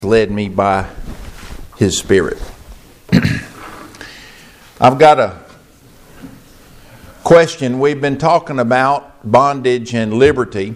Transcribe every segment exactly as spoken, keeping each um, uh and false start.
led me by His Spirit. I've got a question. We've been talking about bondage and liberty,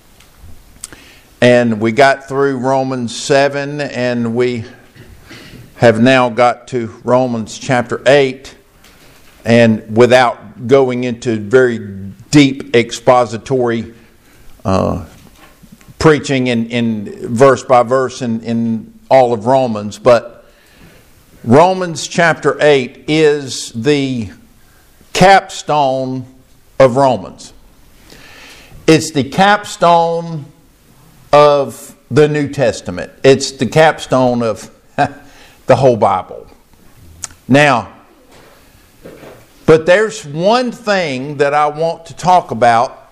and we got through Romans seven, and we have now got to Romans chapter eight, and without going into very deep expository uh, preaching in, in verse by verse in, in all of Romans, but Romans chapter eight is the capstone of Romans. It's the capstone of the New Testament. It's the capstone of the whole Bible. Now, but there's one thing that I want to talk about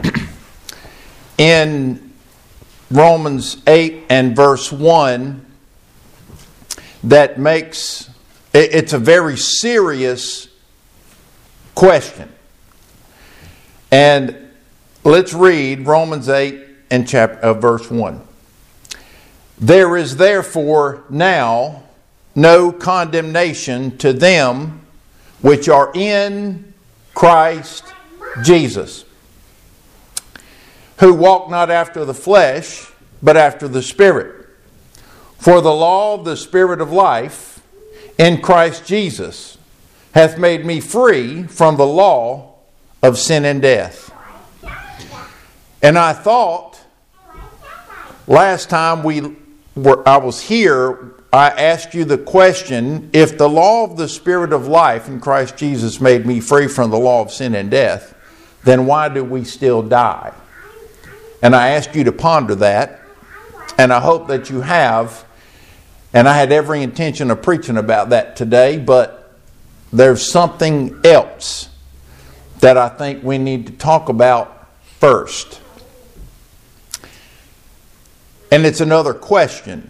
in Romans eight and verse one that makes, it's a very serious question. And let's read Romans eight and chapter, uh, verse one. There is therefore now no condemnation to them which are in Christ Jesus, who walk not after the flesh, but after the Spirit. For the law of the Spirit of life in Christ Jesus hath made me free from the law of sin and death. And I thought, last time we were, I was here, I asked you the question, if the law of the Spirit of life in Christ Jesus made me free from the law of sin and death, then why do we still die? And I asked you to ponder that, and I hope that you have. And I had every intention of preaching about that today, but there's something else that I think we need to talk about first. And it's another question.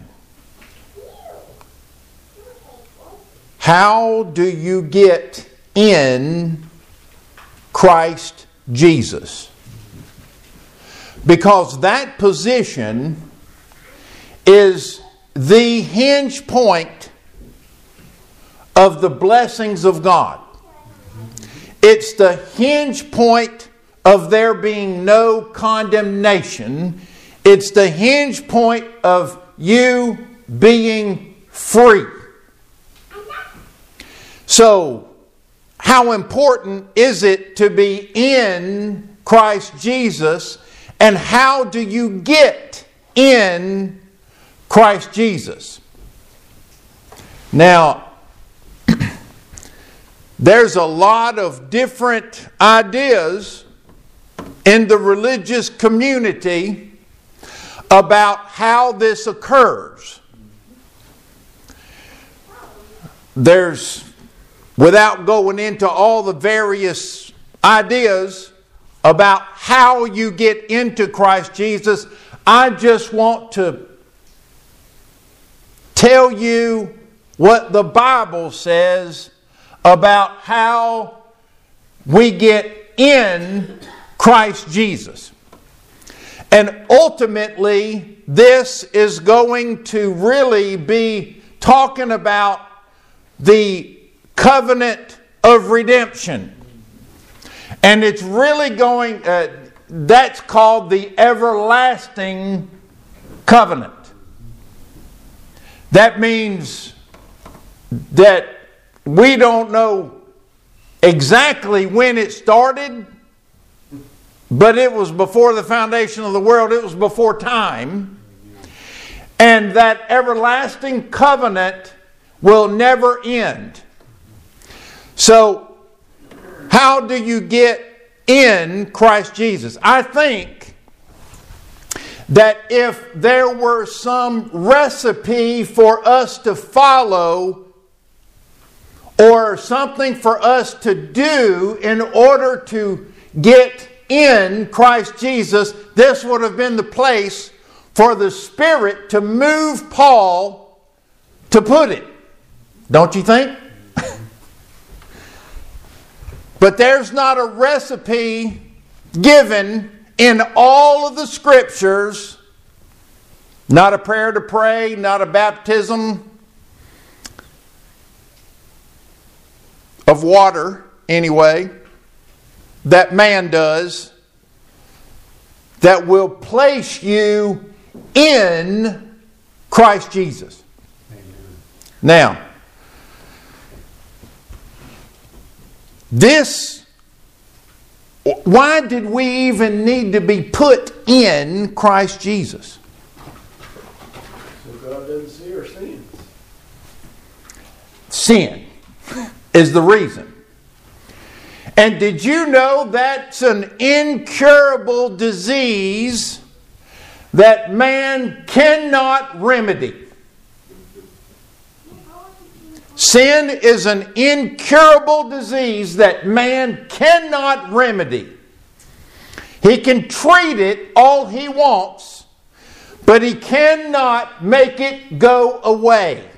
How do you get in Christ Jesus? Because that position is the hinge point of the blessings of God. It's the hinge point of there being no condemnation. It's the hinge point of you being free. So, how important is it to be in Christ Jesus? And how do you get in Christ Jesus? Now, there's a lot of different ideas in the religious community about how this occurs. There's, without going into all the various ideas about how you get into Christ Jesus, I just want to tell you what the Bible says about how we get in Christ Jesus. And ultimately, this is going to really be talking about the covenant of redemption. And it's really going, uh, that's called the everlasting covenant. That means that we don't know exactly when it started, but it was before the foundation of the world. It was before time. And that everlasting covenant will never end. So, how do you get in Christ Jesus? I think that if there were some recipe for us to follow or something for us to do in order to get in Christ Jesus, this would have been the place for the Spirit to move Paul to put it. Don't you think? But there's not a recipe given in all of the Scriptures Not a prayer to pray, not a baptism of water, anyway, that man does, that will place you in Christ Jesus. Amen. Now, this, why did we even need to be put in Christ Jesus? So God doesn't see our sins. Sin is the reason. And did you know that's an incurable disease that man cannot remedy? Sin is an incurable disease that man cannot remedy. He can treat it all he wants, but he cannot make it go away.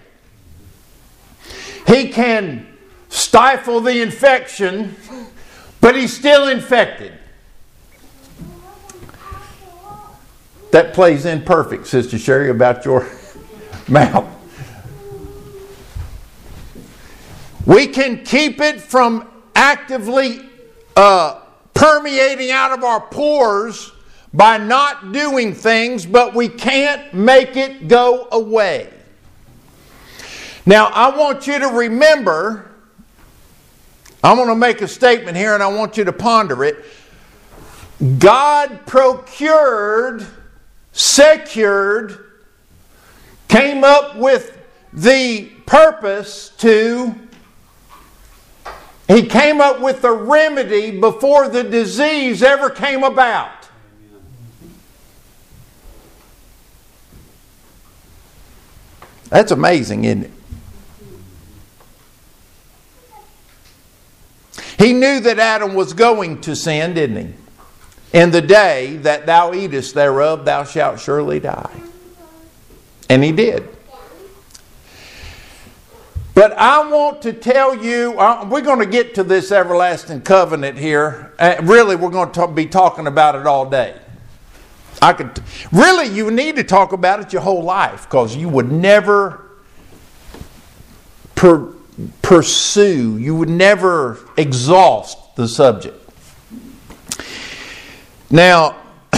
He can stifle the infection, but he's still infected. That plays in perfect, Sister Sherry, about your mouth. We can keep it from actively uh, permeating out of our pores by not doing things, but we can't make it go away. Now, I want you to remember, I'm going to make a statement here and I want you to ponder it. God procured, secured, came up with the purpose to, He came up with the remedy before the disease ever came about. That's amazing, isn't it? He knew that Adam was going to sin, didn't he? In the day that thou eatest thereof, thou shalt surely die. And he did. But I want to tell you, uh, we're going to get to this everlasting covenant here. Uh, really, we're going to talk, be talking about it all day. I could really, you need to talk about it your whole life, because you would never per, pursue, you would never exhaust the subject. Now,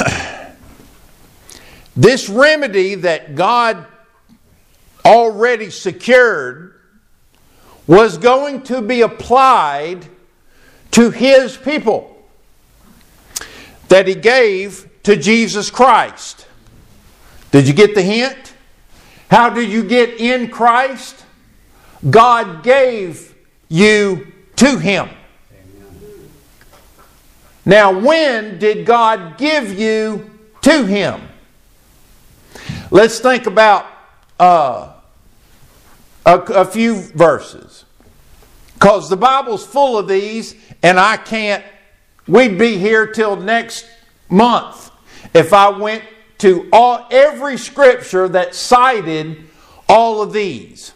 this remedy that God already secured was going to be applied to His people that He gave to Jesus Christ. Did you get the hint? How did you get in Christ? God gave you to Him. Amen. Now, when did God give you to Him? Let's think about uh, a, a few verses. Because the Bible's full of these, and I can't, we'd be here till next month if I went to all every scripture that cited all of these.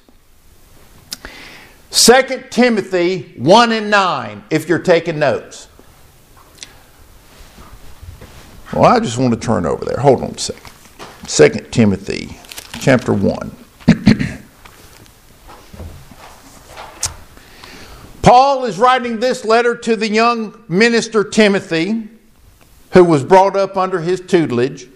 Second Timothy one and nine, if you're taking notes. Well, I just want to turn over there. Hold on a second. Second Timothy chapter one. Paul is writing this letter to the young minister Timothy, who was brought up under his tutelage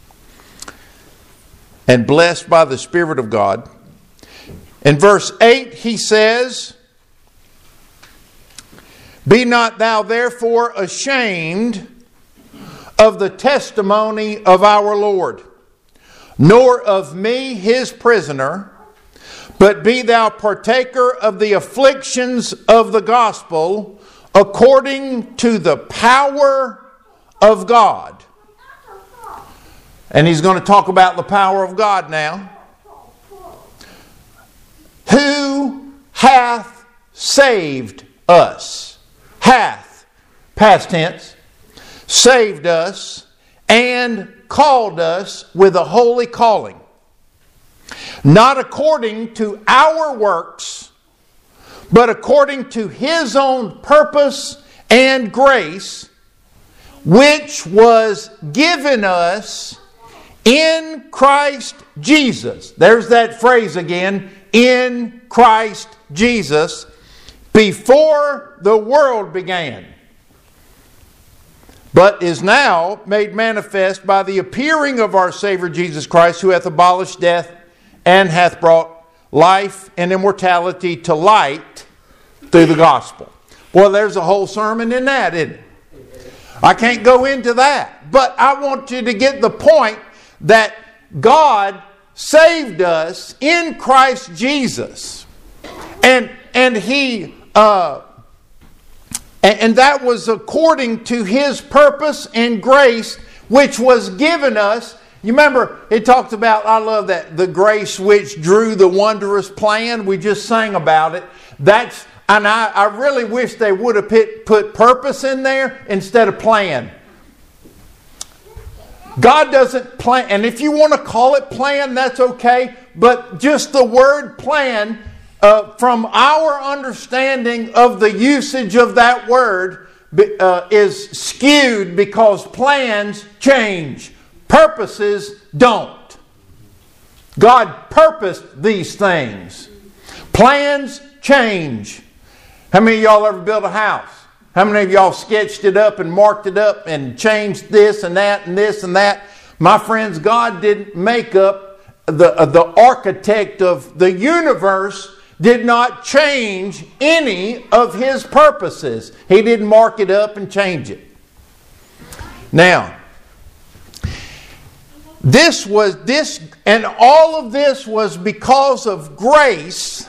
and blessed by the Spirit of God. In verse eight he says, "Be not thou therefore ashamed of the testimony of our Lord, nor of me his prisoner, but be thou partaker of the afflictions of the gospel according to the power of God." And he's going to talk about the power of God now. "Who hath saved us?" Hath, past tense, saved us and called us with a holy calling, not according to our works, but according to His own purpose and grace, which was given us in Christ Jesus. There's that phrase again, in Christ Jesus, before the world began, but is now made manifest by the appearing of our Savior Jesus Christ, who hath abolished death and hath brought life and immortality to light through the gospel. Well, there's a whole sermon in that, isn't it? I can't go into that, but I want you to get the point that God saved us in Christ Jesus. And and He uh, and, and that was according to His purpose and grace, which was given us. You remember, it talked about, I love that, the grace which drew the wondrous plan. We just sang about it. That's and I, I really wish they would have put, put purpose in there instead of plan. God doesn't plan, and if you want to call it plan, that's okay, but just the word plan, uh, from our understanding of the usage of that word, uh, is skewed because plans change, purposes don't. God purposed these things. Plans change. How many of y'all ever built a house? How many of y'all sketched it up and marked it up and changed this and that and this and that? My friends, God didn't make up, the, uh, the architect of the universe did not change any of His purposes. He didn't mark it up and change it. Now, this was this, and all of this was because of grace,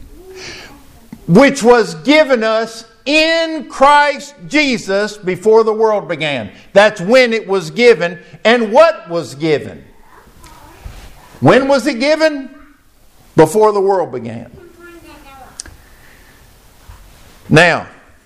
which was given us in Christ Jesus before the world began. That's when it was given. And what was given? When was it given? Before the world began. Now,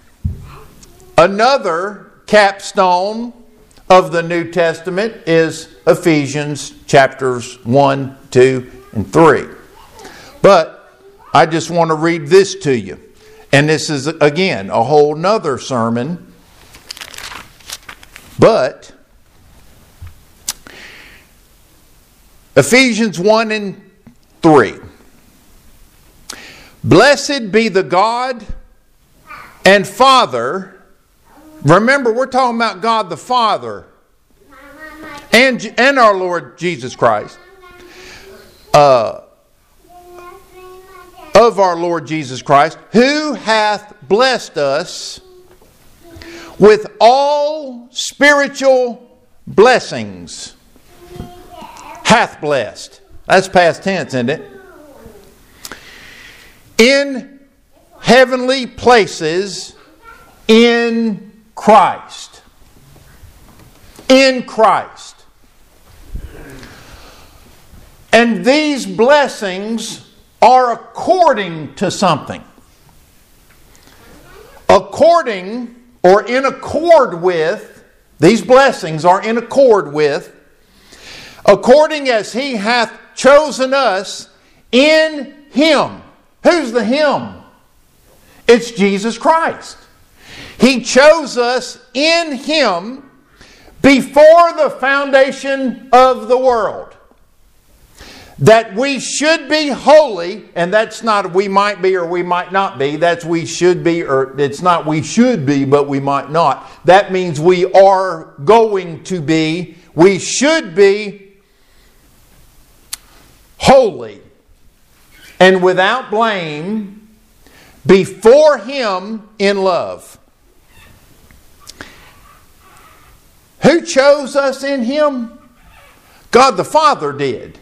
another capstone of the New Testament is Ephesians chapters one, two, and three. But I just want to read this to you. And this is, again, a whole nother sermon. But Ephesians one and three. Blessed be the God and Father. Remember, we're talking about God the Father and, and our Lord Jesus Christ. Uh, of our Lord Jesus Christ, who hath blessed us with all spiritual blessings. Hath blessed. That's past tense, isn't it? In heavenly places in Christ. In Christ. And these blessings are according to something. According or in accord with, these blessings are in accord with, according as He hath chosen us in Him. Who's the Him? It's Jesus Christ. He chose us in Him before the foundation of the world. That we should be holy, and that's not we might be or we might not be. That's we should be, or it's not we should be, but we might not. That means we are going to be, we should be holy and without blame before Him in love. Who chose us in Him? God the Father did.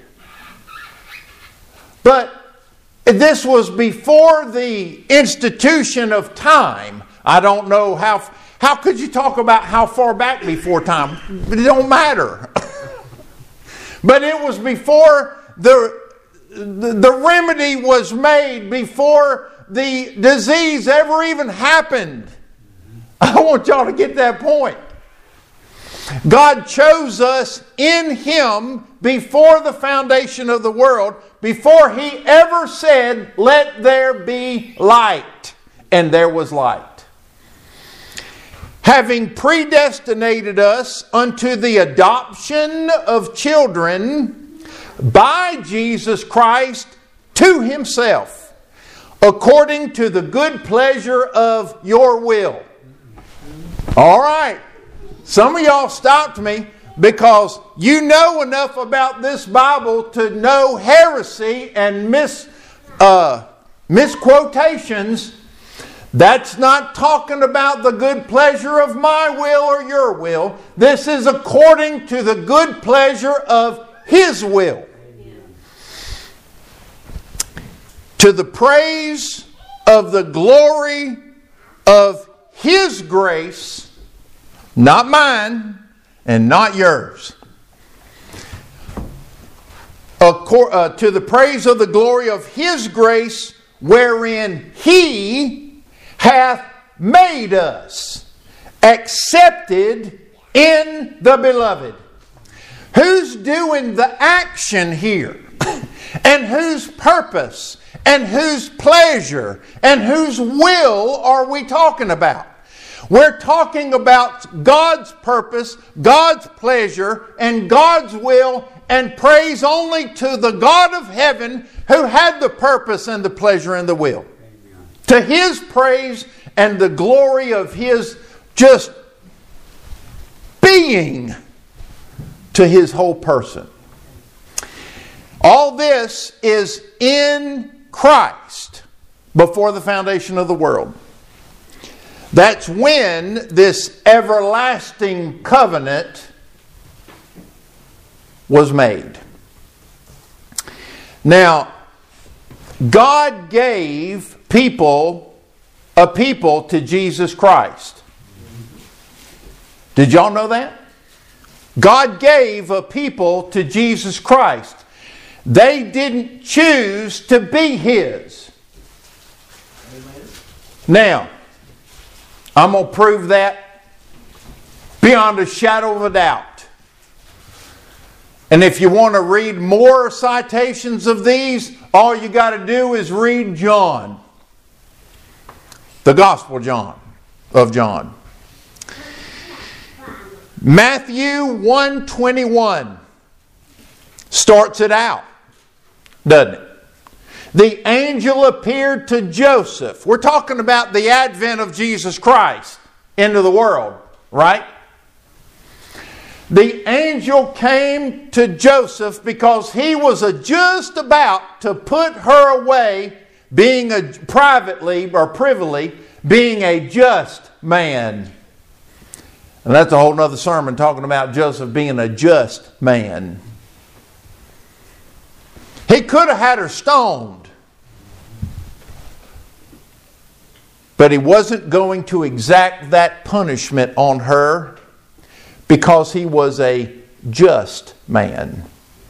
But this was before the institution of time. I don't know how... How could you talk about how far back before time? It don't matter. But it was before the, the, the remedy was made, before the disease ever even happened. I want y'all to get that point. God chose us in Him before the foundation of the world, before He ever said, "Let there be light." And there was light. having predestinated us unto the adoption of children by Jesus Christ to Himself, according to the good pleasure of your will. All right. Some of y'all stopped me because you know enough about this Bible to know heresy and mis, uh, misquotations. That's not talking about the good pleasure of my will or your will. This is according to the good pleasure of His will. To the praise of the glory of His grace, not mine and not yours. Accor- uh, to the praise of the glory of His grace, wherein He hath made us accepted in the beloved. Who's doing the action here? And whose purpose and whose pleasure and whose will are we talking about? We're talking about God's purpose, God's pleasure, and God's will, and praise only to the God of heaven who had the purpose and the pleasure and the will. To His praise and the glory of His just being to His whole person. All this is in Christ before the foundation of the world. That's when this everlasting covenant was made. Now, God gave people, a people to Jesus Christ. Did y'all know that? God gave a people to Jesus Christ. They didn't choose to be His. Now, I'm going to prove that beyond a shadow of a doubt. And if you want to read more citations of these, all you got to do is read John. The Gospel John of John. Matthew one twenty-one starts it out, doesn't it? The angel appeared to Joseph. We're talking about the advent of Jesus Christ into the world, right? The angel came to Joseph because he was just about to put her away, being a privately or privily, being a just man. And that's a whole other sermon talking about Joseph being a just man. He could have had her stoned. But he wasn't going to exact that punishment on her because he was a just man.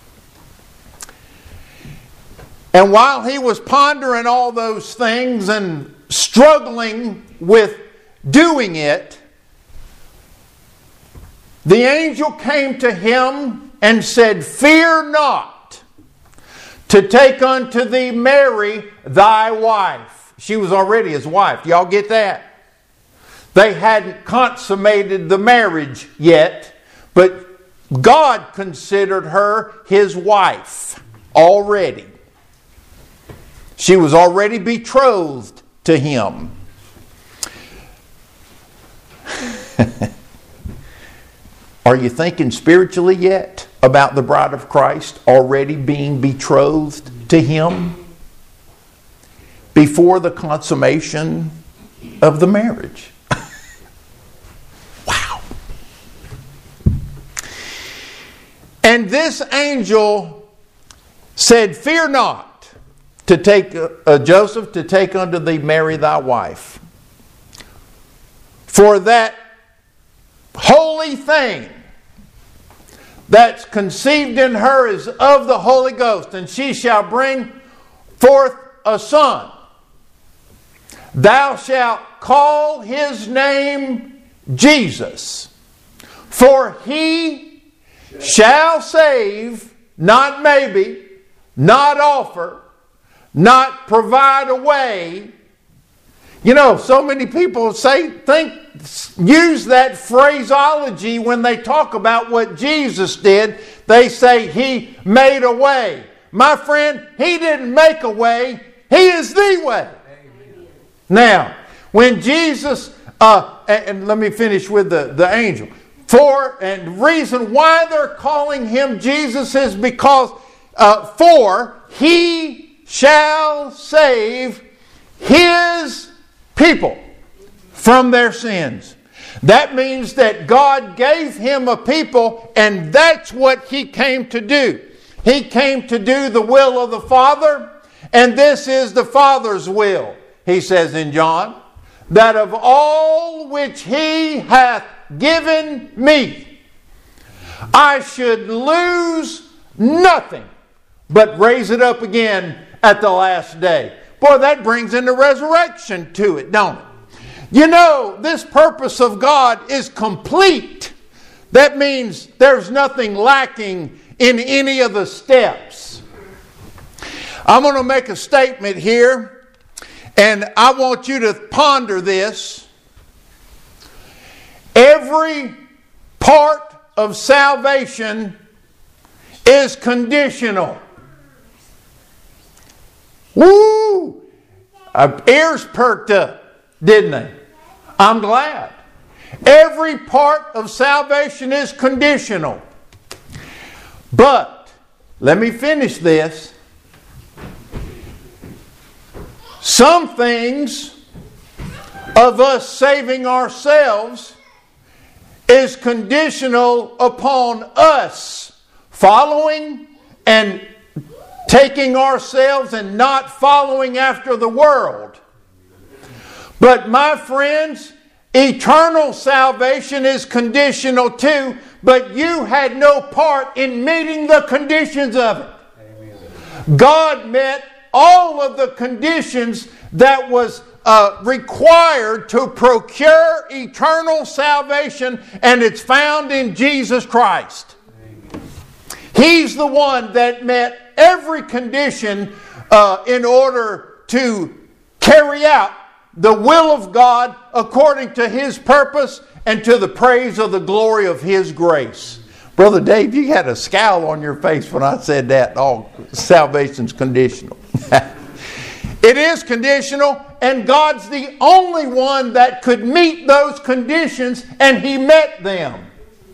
And while he was pondering all those things and struggling with doing it, the angel came to him and said, "Fear not to take unto thee Mary thy wife." She was already his wife. Y'all get that? They hadn't consummated the marriage yet, but God considered her His wife already. She was already betrothed to him. Are you thinking spiritually yet about the bride of Christ already being betrothed to Him before the consummation of the marriage? Wow. And this angel said, "Fear not to take uh, Joseph to take unto thee Mary thy wife, for that holy thing that's conceived in her is of the Holy Ghost, and she shall bring forth a son. Thou shalt call his name Jesus, for he shall save, not maybe, not offer, not provide a way, You know, so many people say, think, use that phraseology when they talk about what Jesus did. They say He made a way. My friend, He didn't make a way. He is the way. Amen. Now, when Jesus, uh, and, and let me finish with the, the angel. For, and the reason why they're calling Him Jesus is because, uh, for He shall save His people from their sins. That means that God gave Him a people, and that's what He came to do. He came to do the will of the Father, and this is the Father's will, He says in John, that of all which He hath given me, I should lose nothing, but raise it up again at the last day. Boy, that brings in the resurrection to it, don't it? You know, this purpose of God is complete. That means there's nothing lacking in any of the steps. I'm going to make a statement here, and I want you to ponder this. Every part of salvation is conditional. Woo! Our ears perked up, didn't they? I'm glad. Every part of salvation is conditional. But, let me finish this. Some things of us saving ourselves is conditional upon us following and taking ourselves and not following after the world. But my friends, eternal salvation is conditional too, but you had no part in meeting the conditions of it. Amen. God met all of the conditions that was uh, required to procure eternal salvation, and it's found in Jesus Christ. Amen. He's the one that met every condition uh, in order to carry out the will of God according to His purpose and to the praise of the glory of His grace. Brother Dave, you had a scowl on your face when I said that. Oh, salvation's conditional. It is conditional, and God's the only one that could meet those conditions, and He met them.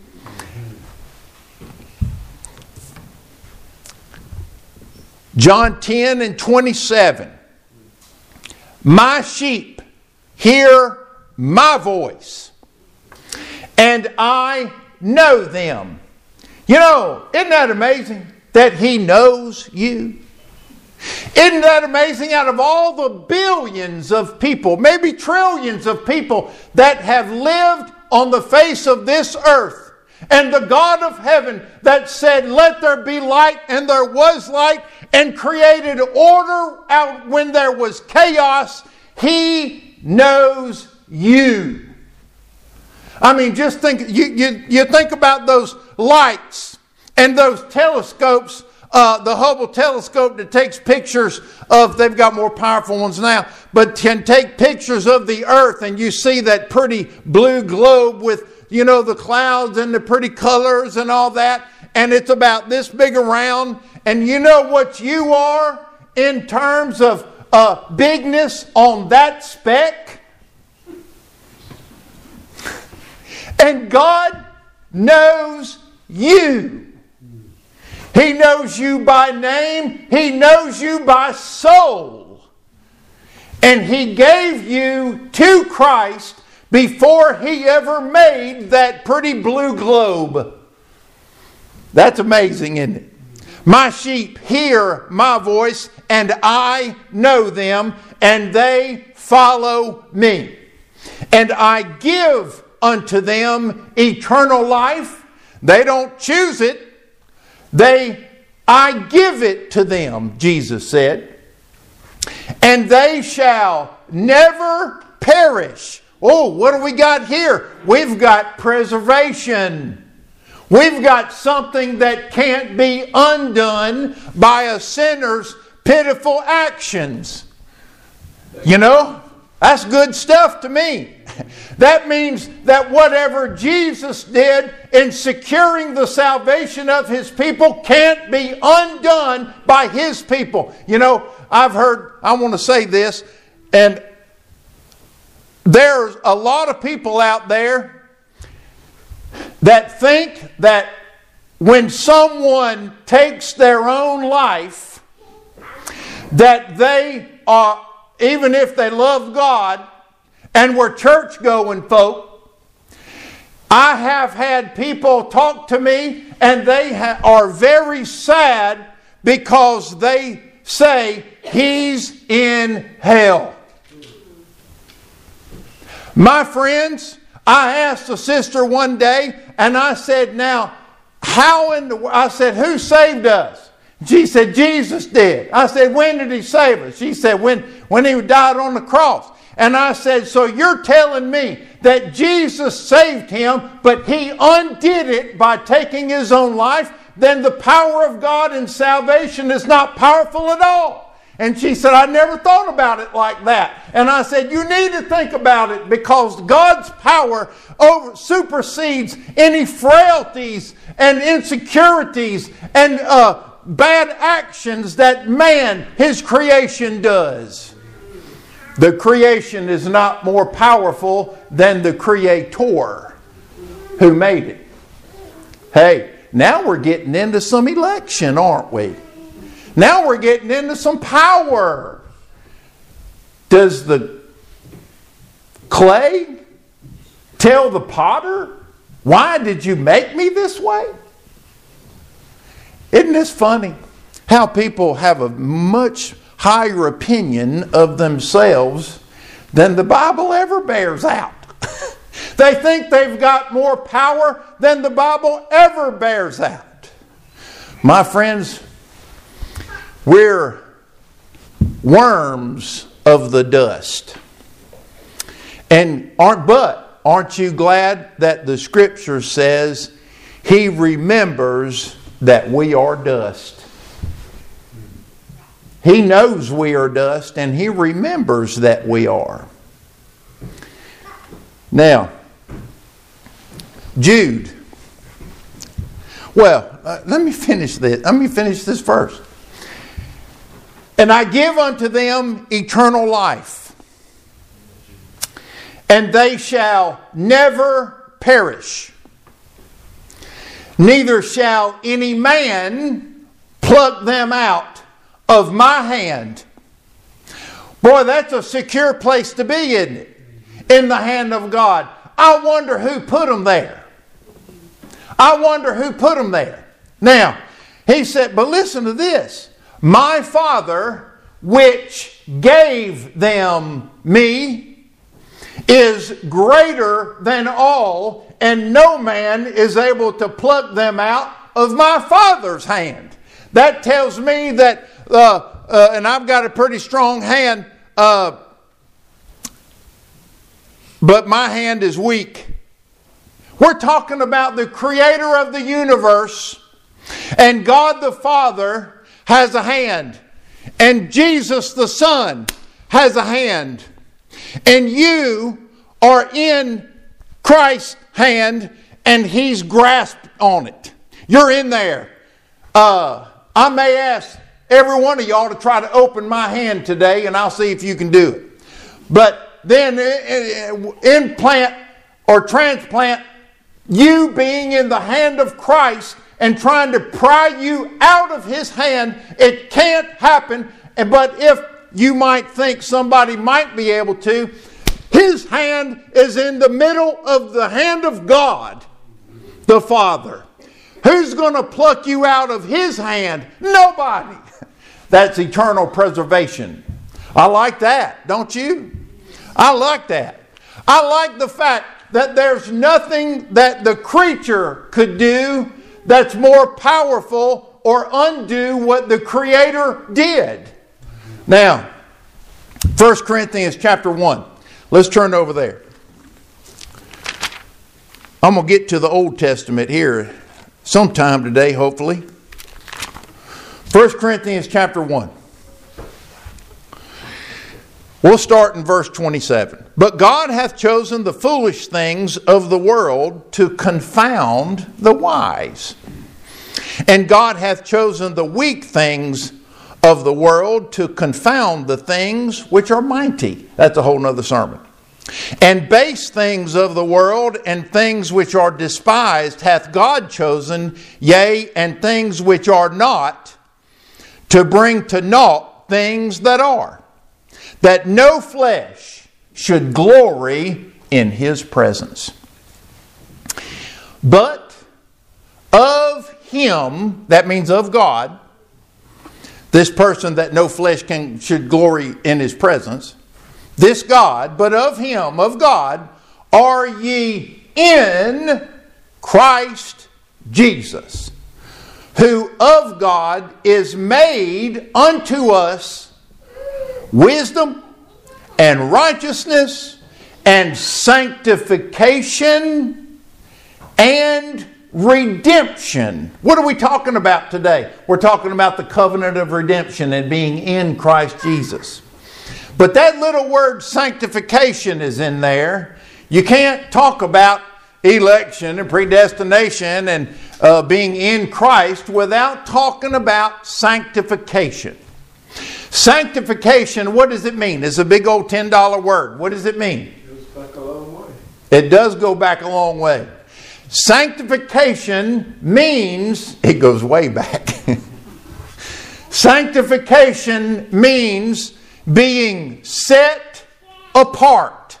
John ten and twenty-seven. My sheep hear my voice, and I know them. You know, isn't that amazing that He knows you? Isn't that amazing? Out of all the billions of people, maybe trillions of people that have lived on the face of this earth, and the God of heaven that said, let there be light, and there was light, and created order out when there was chaos, He knows you. I mean, just think, you, you, you think about those lights and those telescopes, uh, the Hubble telescope that takes pictures of, they've got more powerful ones now, but can take pictures of the earth, and you see that pretty blue globe with, you know, the clouds and the pretty colors and all that, and it's about this big around, and you know what you are in terms of uh, bigness on that speck? And God knows you. He knows you by name. He knows you by soul. And He gave you to Christ before He ever made that pretty blue globe. That's amazing, isn't it? My sheep hear my voice, and I know them, and they follow me. And I give unto them eternal life. They don't choose it. They, I give it to them, Jesus said. And they shall never perish. Oh, what do we got here? We've got preservation. We've got something that can't be undone by a sinner's pitiful actions. You know? That's good stuff to me. That means that whatever Jesus did in securing the salvation of His people can't be undone by His people. You know, I've heard, I want to say this, and there's a lot of people out there that think that when someone takes their own life, that they are, even if they love God and were church-going folk, I have had people talk to me and they ha- are very sad because they say he's in hell. My friends, I asked a sister one day and I said, now, how in the world? I said, who saved us? She said, Jesus did. I said, when did He save us? She said, when, when He died on the cross. And I said, so you're telling me that Jesus saved him, but He undid it by taking His own life? Then the power of God in salvation is not powerful at all. And she said, I never thought about it like that. And I said, you need to think about it, because God's power over, supersedes any frailties and insecurities and uh, bad actions that man, His creation, does. The creation is not more powerful than the Creator who made it. Hey, now we're getting into some election, aren't we? Now we're getting into some power. Does the clay tell the potter, why did you make me this way? Isn't this funny? How people have a much higher opinion of themselves than the Bible ever bears out. They think they've got more power than the Bible ever bears out. My friends, we're worms of the dust. And aren't but aren't you glad that the Scripture says He remembers that we are dust? He knows we are dust, and He remembers that we are. Now, Jude. Well, uh, let me finish this. Let me finish this first. And I give unto them eternal life, and they shall never perish. Neither shall any man pluck them out of my hand. Boy, that's a secure place to be, isn't it? In the hand of God. I wonder who put them there. I wonder who put them there. Now, he said, but listen to this. My Father, which gave them me, is greater than all, and no man is able to pluck them out of my Father's hand. That tells me that Uh, uh, and I've got a pretty strong hand, uh, but my hand is weak. We're talking about the Creator of the universe, and God the Father has a hand, and Jesus the Son has a hand, and you are in Christ's hand, and He's grasped on it. You're in there. Uh, I may ask every one of y'all to try to open my hand today, and I'll see if you can do it. But then implant or transplant you being in the hand of Christ and trying to pry you out of His hand, it can't happen. But if you might think somebody might be able to, His hand is in the middle of the hand of God, the Father. Who's going to pluck you out of His hand? Nobody. That's eternal preservation. I like that, don't you? I like that. I like the fact that there's nothing that the creature could do that's more powerful or undo what the Creator did. Now, First Corinthians chapter one. Let's turn over there. I'm going to get to the Old Testament here sometime today, hopefully. First Corinthians chapter one. We'll start in verse twenty-seven. But God hath chosen the foolish things of the world to confound the wise. And God hath chosen the weak things of the world to confound the things which are mighty. That's a whole nother sermon. And base things of the world and things which are despised hath God chosen, yea, and things which are not, to bring to naught things that are, that no flesh should glory in His presence. But of Him, that means of God, this person that no flesh can should glory in His presence, this God, but of Him, of God, are ye in Christ Jesus, who of God is made unto us wisdom and righteousness and sanctification and redemption. What are we talking about today? We're talking about the covenant of redemption and being in Christ Jesus. But that little word sanctification is in there. You can't talk about election and predestination and uh, being in Christ without talking about sanctification. Sanctification, what does it mean? It's a big old ten dollar word. What does it mean? It goes back a long way. It does go back a long way. Sanctification means, it goes way back. Sanctification means being set apart.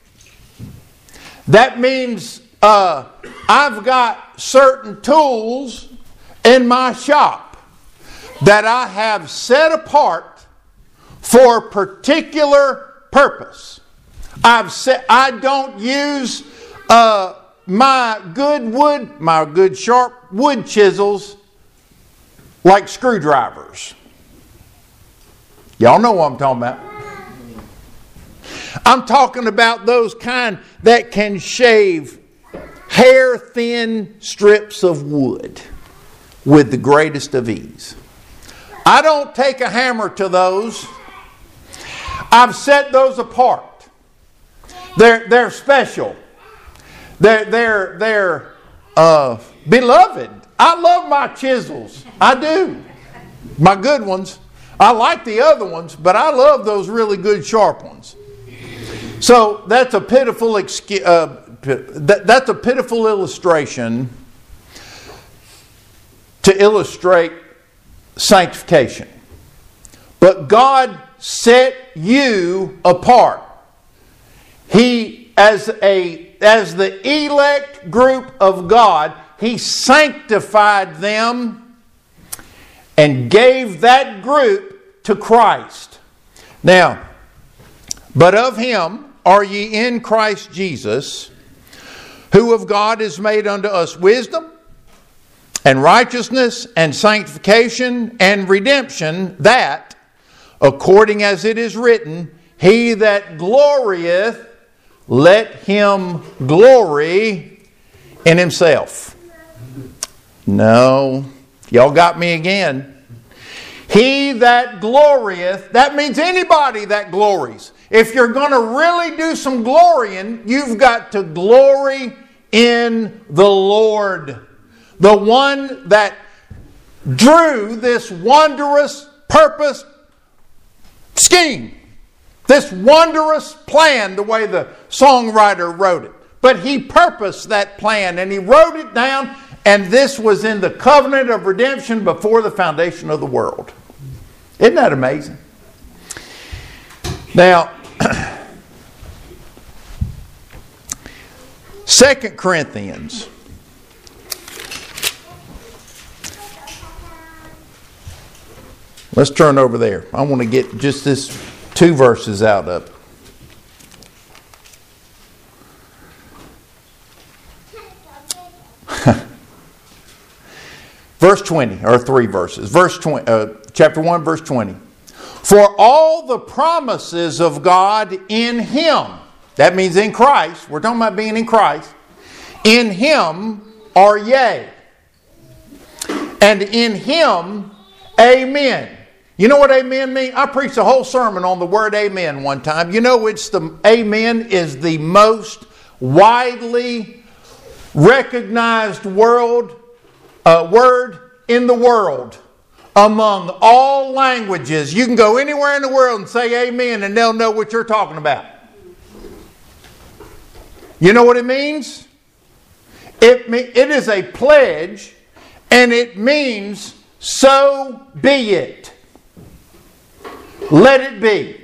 That means uh, I've got certain tools in my shop that I have set apart for a particular purpose. I've set, I don't use uh, my good wood, my good sharp wood chisels like screwdrivers. Y'all know what I'm talking about. I'm talking about those kind that can shave hair-thin strips of wood with the greatest of ease. I don't take a hammer to those. I've set those apart. They're, they're special. They're, they're, they're uh, beloved. I love my chisels. I do. My good ones. I like the other ones, but I love those really good sharp ones. So that's a pitiful excu- uh, that, that's a pitiful illustration to illustrate sanctification. But God set you apart. He, as a as the elect group of God, He sanctified them and gave that group to Christ. Now, but of Him are ye in Christ Jesus, who of God is made unto us wisdom and righteousness and sanctification and redemption, that, according as it is written, he that glorieth, let him glory in himself. No. Y'all got me again. He that glorieth, that means anybody that glories. If you're going to really do some glorying, you've got to glory in the Lord. The one that drew this wondrous purpose scheme. This wondrous plan, the way the songwriter wrote it. But he purposed that plan and he wrote it down, and this was in the covenant of redemption before the foundation of the world. Isn't that amazing? Now, Second Corinthians. Let's turn over there. I want to get just this two verses out of it. Verse twenty, or three verses. Verse twenty, uh, chapter one, verse twenty. For all the promises of God in Him, that means in Christ, we're talking about being in Christ, in Him are yea, and in Him amen. You know what amen means? I preached a whole sermon on the word amen one time. You know, it's the amen is the most widely recognized world uh, word in the world among all languages. You can go anywhere in the world and say amen and they'll know what you're talking about. You know what it means? It, it is a pledge, and it means so be it. Let it be.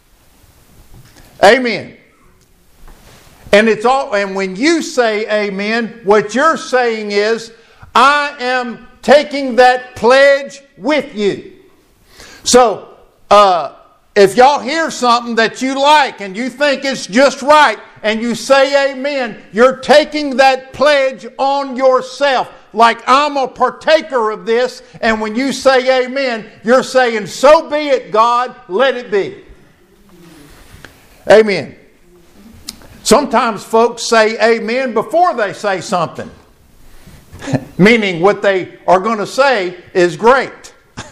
Amen. And it's all, and when you say amen, what you're saying is, I am taking that pledge with you. So, uh, if y'all hear something that you like and you think it's just right and you say amen, you're taking that pledge on yourself. Like, I'm a partaker of this, and when you say amen, you're saying, so be it, God, let it be. Amen. Sometimes folks say amen before they say something. Meaning what they are going to say is great.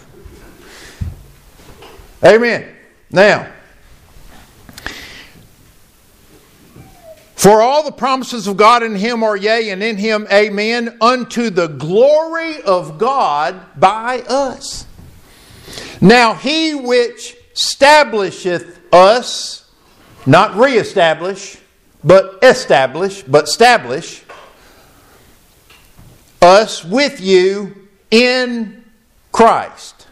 Amen. Now, for all the promises of God in Him are yea, and in Him amen, unto the glory of God by us. Now He which establisheth us, not reestablish, but establish, but establish us with you in Christ,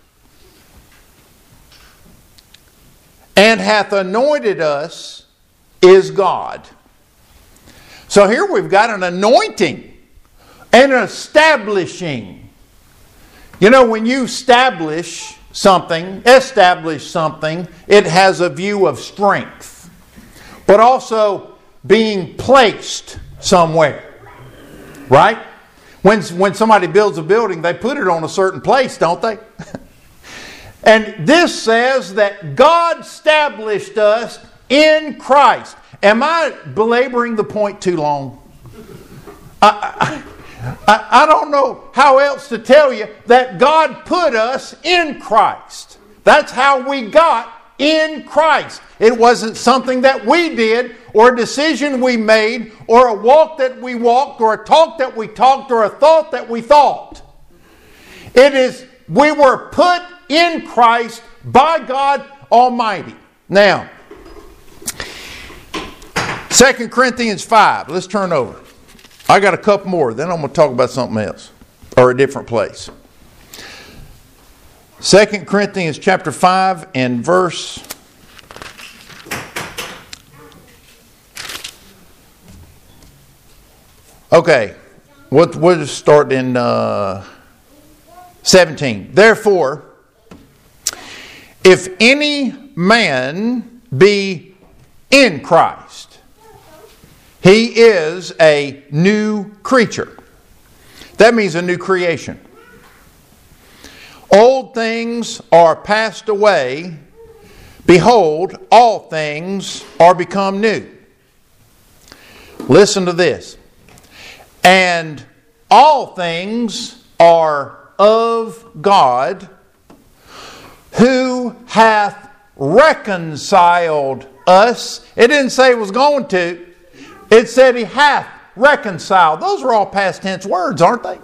and hath anointed us, is God. So here we've got an anointing and an establishing. You know, when you establish something, establish something, it has a view of strength, but also being placed somewhere. Right? When, when somebody builds a building, they put it on a certain place, don't they? And this says that God established us in Christ. Am I belaboring the point too long? I, I, I don't know how else to tell you that God put us in Christ. That's how we got in Christ. It wasn't something that we did, or a decision we made, or a walk that we walked, or a talk that we talked, or a thought that we thought. It is, we were put in Christ by God Almighty. Now, Second Corinthians five. Let's turn over. I got a couple more. Then I'm going to talk about something else. Or a different place. Second Corinthians chapter five and verse... Okay. We'll, we'll just start in uh, seventeen. Therefore, if any man be in Christ, he is a new creature. That means a new creation. Old things are passed away. Behold, all things are become new. Listen to this. And all things are of God, who hath reconciled us. It didn't say it was going to. It said He hath reconciled. Those are all past tense words, aren't they?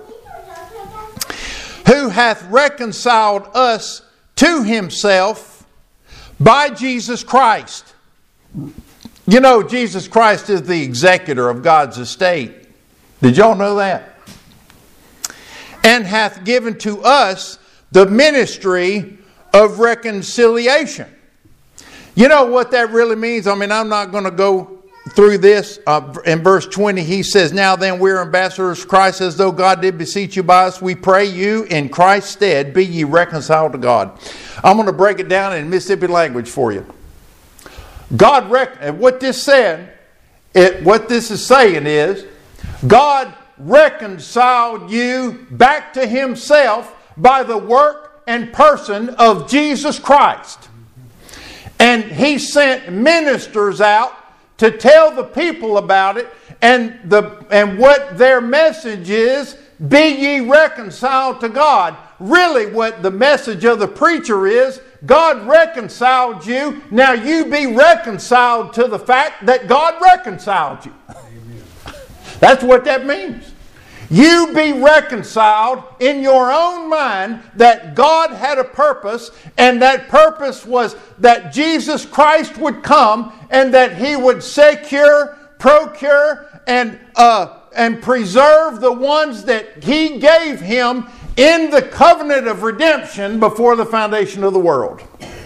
Who hath reconciled us to Himself by Jesus Christ. You know, Jesus Christ is the executor of God's estate. Did y'all know that? And hath given to us the ministry of reconciliation. You know what that really means? I mean, I'm not going to go through this. Uh, in verse twenty, he says, Now then, we're ambassadors of Christ, as though God did beseech you by us. We pray you, in Christ's stead, be ye reconciled to God. I'm going to break it down in Mississippi language for you. God, rec- what this said, it, what this is saying is, God reconciled you back to Himself by the work and person of Jesus Christ. And He sent ministers out to tell the people about it, and the and what their message is: be ye reconciled to God. really what the message of the preacher is, God reconciled you. Now you be reconciled to the fact that God reconciled you. Amen. That's what that means. You be reconciled in your own mind that God had a purpose, and that purpose was that Jesus Christ would come and that He would secure, procure, and uh, and preserve the ones that He gave Him in the covenant of redemption before the foundation of the world.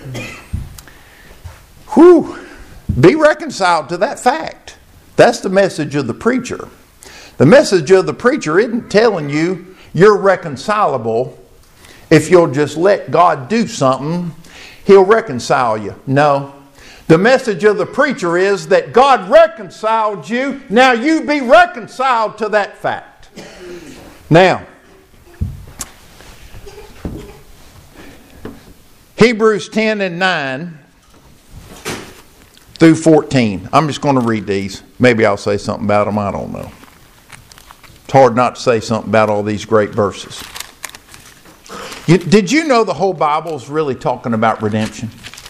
Whew. Be reconciled to that fact. That's the message of the preacher. The message of the preacher isn't telling you you're reconcilable if you'll just let God do something. He'll reconcile you. No. The message of the preacher is that God reconciled you. Now you be reconciled to that fact. Now, Hebrews ten and nine through fourteen. I'm just going to read these. Maybe I'll say something about them. I don't know. It's hard not to say something about all these great verses. You, did you know the whole Bible is really talking about redemption?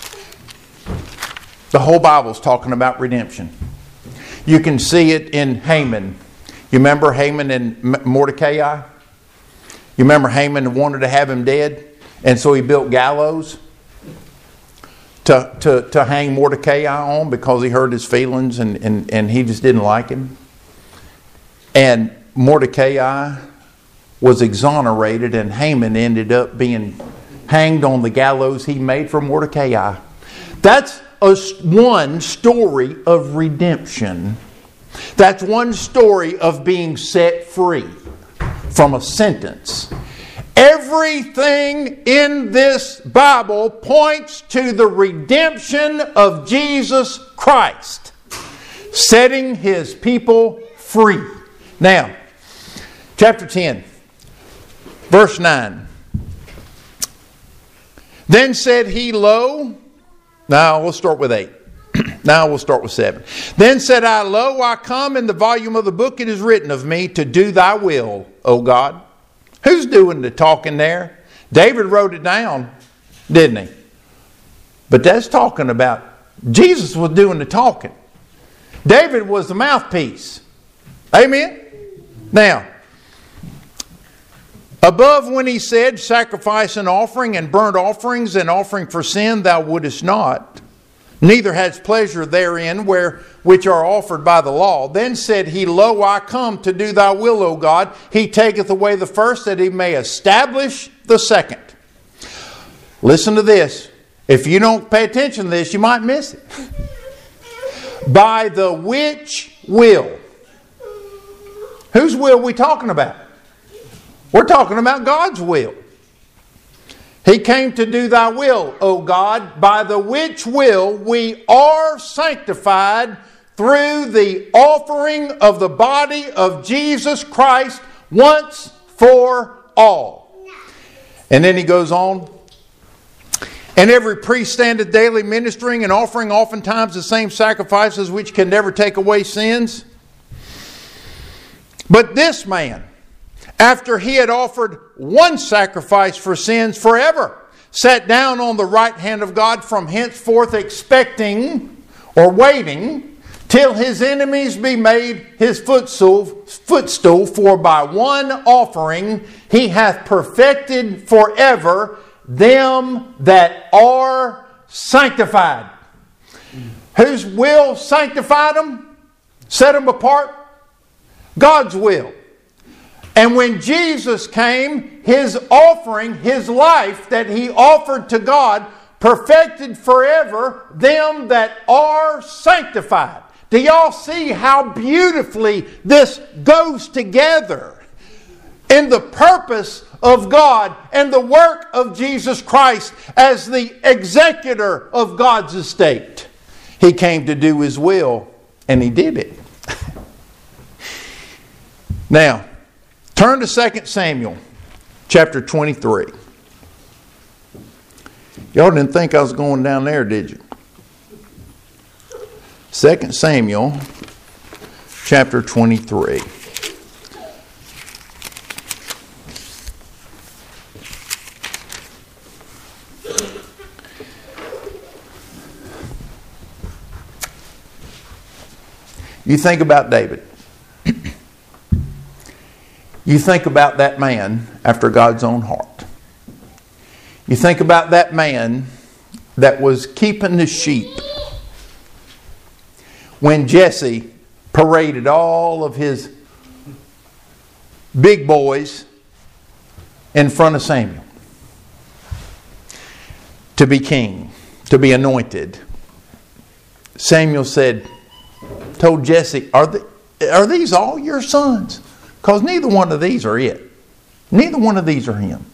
The whole Bible is talking about redemption. You can see it in Haman. You remember Haman and Mordecai? You remember Haman wanted to have him dead? And so he built gallows to, to, to hang Mordecai on because he hurt his feelings and, and, and he just didn't like him. And Mordecai was exonerated, and Haman ended up being hanged on the gallows he made for Mordecai. That's a, one story of redemption. That's one story of being set free from a sentence. Everything in this Bible points to the redemption of Jesus Christ, setting His people free. Now, chapter ten, verse nine. Then said he, Lo, now we'll start with eight. Now we'll start with seven. Then said I, Lo, I come, in the volume of the book it is written of me, to do thy will, O God. Who's doing the talking there? David wrote it down, didn't he? But that's talking about Jesus was doing the talking. David was the mouthpiece. Amen? Now, above when he said, Sacrifice and offering and burnt offerings and offering for sin thou wouldest not, neither hadst pleasure therein where which are offered by the law. Then said he, Lo, I come to do thy will, O God. He taketh away the first that he may establish the second. Listen to this. If you don't pay attention to this, you might miss it. By the which will. Whose will are we talking about? We're talking about God's will. He came to do thy will, O God, by the which will we are sanctified through the offering of the body of Jesus Christ once for all. And then he goes on. And every priest standeth daily ministering and offering oftentimes the same sacrifices which can never take away sins. But this man, after he had offered one sacrifice for sins forever, sat down on the right hand of God from henceforth, expecting or waiting till his enemies be made his footstool, footstool. For by one offering he hath perfected forever them that are sanctified. Whose will sanctified them? Set them apart? God's will. And when Jesus came, His offering, His life that He offered to God, perfected forever them that are sanctified. Do y'all see how beautifully this goes together in the purpose of God and the work of Jesus Christ as the executor of God's estate? He came to do His will, and He did it. Now, turn to Second Samuel, chapter twenty-three. Y'all didn't think I was going down there, did you? Second Samuel, chapter twenty-three. You think about David. You think about that man after God's own heart. You think about that man that was keeping the sheep when Jesse paraded all of his big boys in front of Samuel to be king, to be anointed. Samuel said, told Jesse, are, the, are these all your sons? Because neither one of these are it. Neither one of these are him.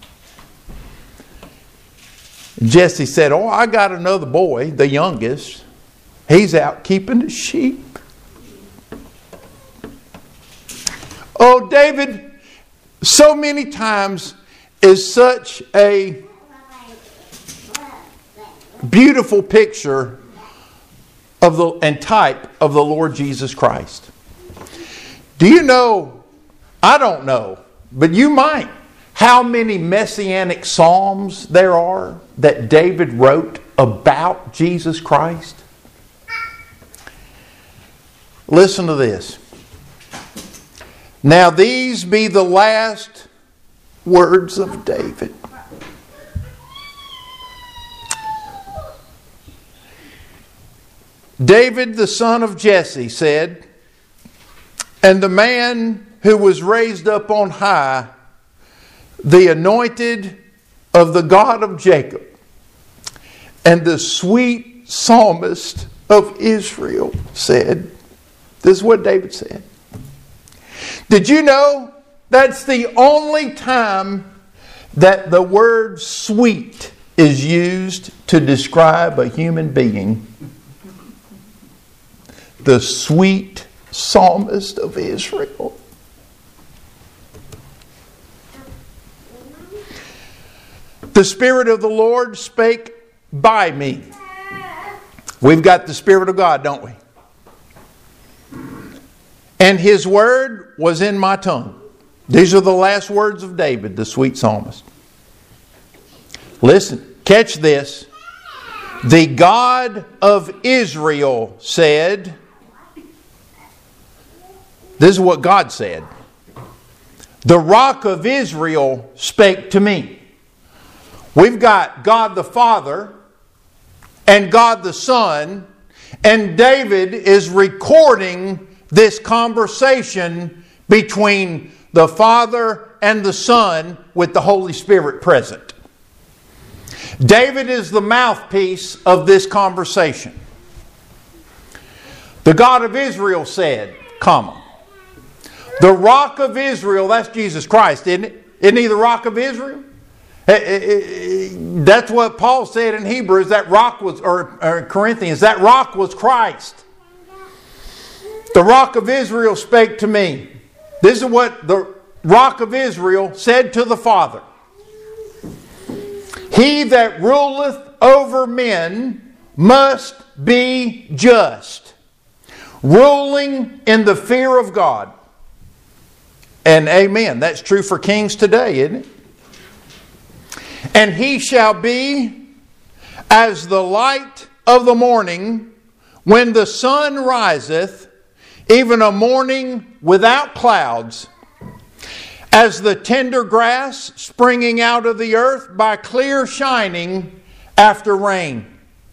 Jesse said, oh, I got another boy, the youngest. He's out keeping the sheep. Oh, David, so many times is such a beautiful picture of the and type of the Lord Jesus Christ. Do you know, I don't know, but you might, how many messianic psalms there are that David wrote about Jesus Christ? Listen to this. Now these be the last words of David. David, the son of Jesse, said, and the man who was raised up on high, the anointed of the God of Jacob, and the sweet psalmist of Israel said, this is what David said. Did you know that's the only time that the word sweet is used to describe a human being? The sweet psalmist of Israel. The Spirit of the Lord spake by me. We've got the Spirit of God, don't we? And His word was in my tongue. These are the last words of David, the sweet psalmist. Listen, catch this. The God of Israel said, this is what God said. The Rock of Israel spake to me. We've got God the Father and God the Son, and David is recording this conversation between the Father and the Son with the Holy Spirit present. David is the mouthpiece of this conversation. The God of Israel said, comma. The Rock of Israel, that's Jesus Christ, isn't it? Isn't He the Rock of Israel? That's what Paul said in Hebrews, that rock was, or, or Corinthians, that rock was Christ. The Rock of Israel spake to me. This is what the Rock of Israel said to the Father. He that ruleth over men must be just, ruling in the fear of God. And amen. That's true for kings today, isn't it? And he shall be as the light of the morning when the sun riseth, even a morning without clouds, as the tender grass springing out of the earth by clear shining after rain.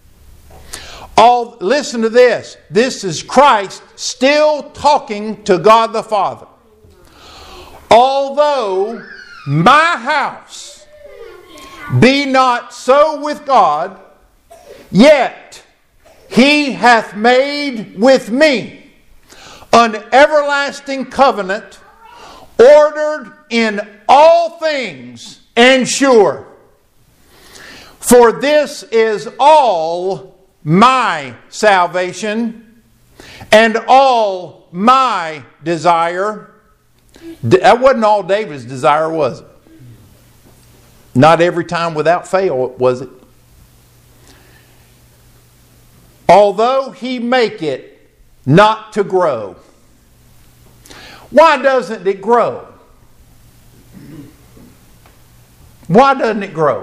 All, listen to this. This is Christ still talking to God the Father. Although my house be not so with God, yet He hath made with me an everlasting covenant, ordered in all things and sure. For this is all my salvation and all my desire. That wasn't all David's desire, was it? Not every time without fail, was it? Although He make it not to grow. Why doesn't it grow? Why doesn't it grow?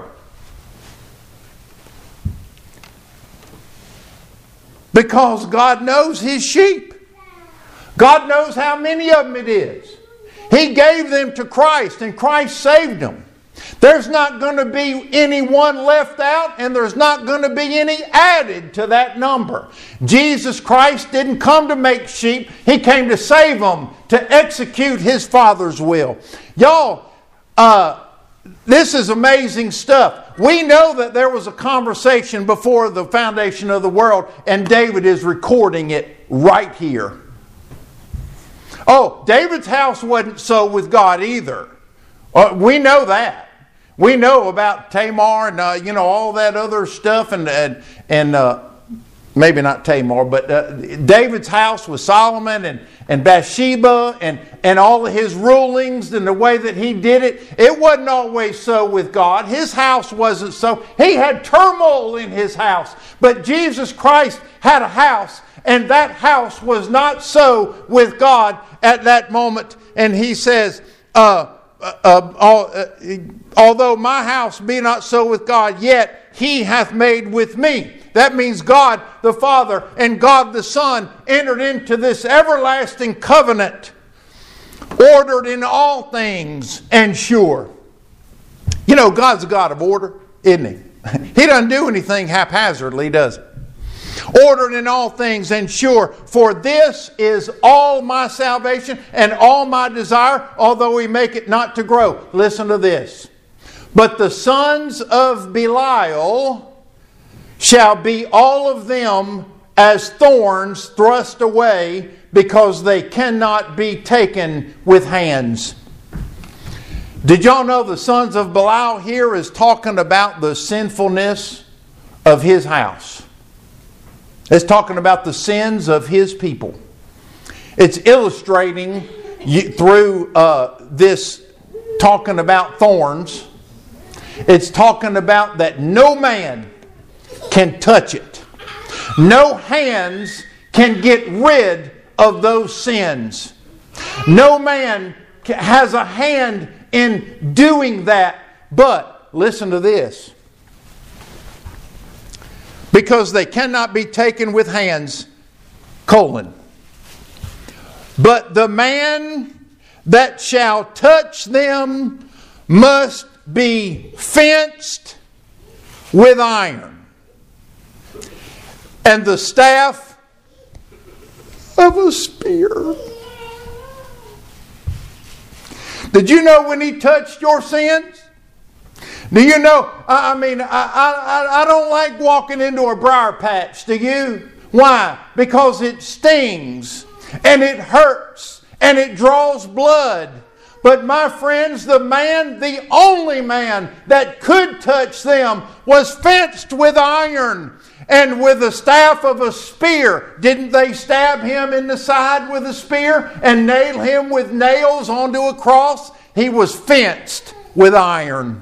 Because God knows His sheep. God knows how many of them it is. He gave them to Christ, and Christ saved them. There's not going to be anyone left out, and there's not going to be any added to that number. Jesus Christ didn't come to make sheep. He came to save them, to execute His Father's will. Y'all, uh, this is amazing stuff. We know that there was a conversation before the foundation of the world, and David is recording it right here. Oh, David's house wasn't so with God either. Uh, we know that. We know about Tamar and uh, you know all that other stuff, and and, and uh, maybe not Tamar, but uh, David's house with Solomon and, and Bathsheba and, and all of his rulings and the way that he did it. It wasn't always so with God. His house wasn't so. He had turmoil in his house. But Jesus Christ had a house, and that house was not so with God at that moment. And he says, uh, uh, uh, although my house be not so with God, yet He hath made with me. That means God the Father and God the Son entered into this everlasting covenant, ordered in all things and sure. You know, God's a God of order, isn't He? He doesn't do anything haphazardly, does He? Ordered in all things and sure. For this is all my salvation and all my desire, although He make it not to grow. Listen to this. But the sons of Belial shall be all of them as thorns thrust away, because they cannot be taken with hands. Did y'all know the sons of Belial here is talking about the sinfulness of his house? It's talking about the sins of His people. It's illustrating through uh, this talking about thorns. It's talking about that no man can touch it. No hands can get rid of those sins. No man has a hand in doing that. But listen to this. Because they cannot be taken with hands, colon. But the man that shall touch them must be fenced with iron, and the staff of a spear. Did you know when He touched your sins? Do you know, I mean, I, I, I don't like walking into a briar patch, do you? Why? Because it stings, and it hurts, and it draws blood. But my friends, the man, the only man that could touch them was fenced with iron and with the staff of a spear. Didn't they stab Him in the side with a spear and nail Him with nails onto a cross? He was fenced with iron.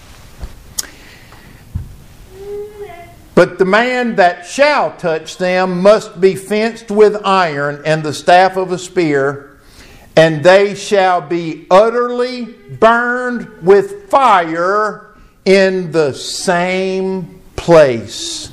But the man that shall touch them must be fenced with iron and the staff of a spear, and they shall be utterly burned with fire in the same place.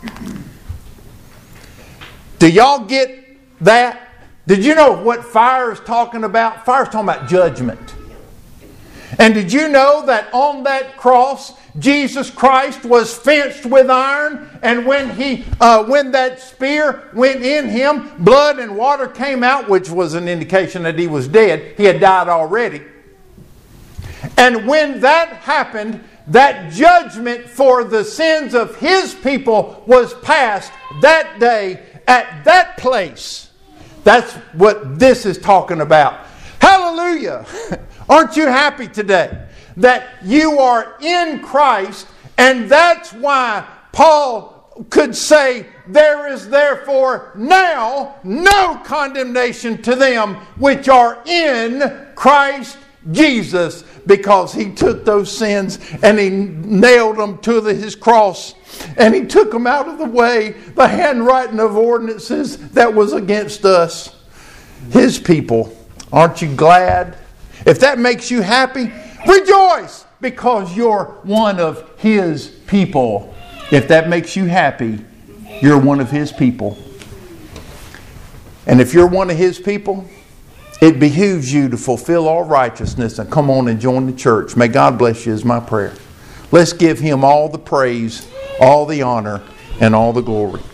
Do y'all get that? Did you know what fire is talking about? Fire is talking about judgment. And did you know that on that cross, Jesus Christ was fenced with iron, and when he, uh, when that spear went in Him, blood and water came out, which was an indication that He was dead. He had died already. And when that happened, that judgment for the sins of His people was passed that day at that place. That's what this is talking about. Hallelujah! Aren't you happy today that you are in Christ? And that's why Paul could say, there is therefore now no condemnation to them which are in Christ Jesus, because He took those sins and He nailed them to the, His cross, and He took them out of the way, the handwriting of ordinances that was against us, His people. Aren't you glad? If that makes you happy, rejoice, because you're one of His people. If that makes you happy, you're one of His people. And if you're one of His people, it behooves you to fulfill all righteousness and come on and join the church. May God bless you is my prayer. Let's give Him all the praise, all the honor, and all the glory.